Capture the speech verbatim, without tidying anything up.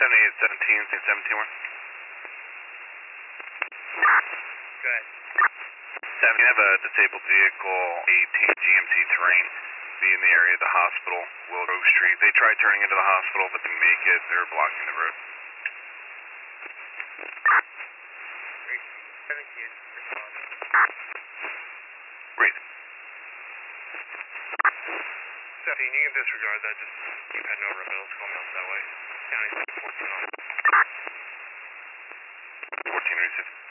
seventy-eight seventeen, seventeen one. Go ahead. seven, you have a disabled vehicle, eighteen G M C terrain, be in the area of the hospital, Willow Grove Street. They tried turning into the hospital, but didn't make it. They're blocking the road. seventeen, respond. Breathe. seventeen, you can disregard that. Just keep heading over to middle school and out that way. County fourteen on. fourteen receive.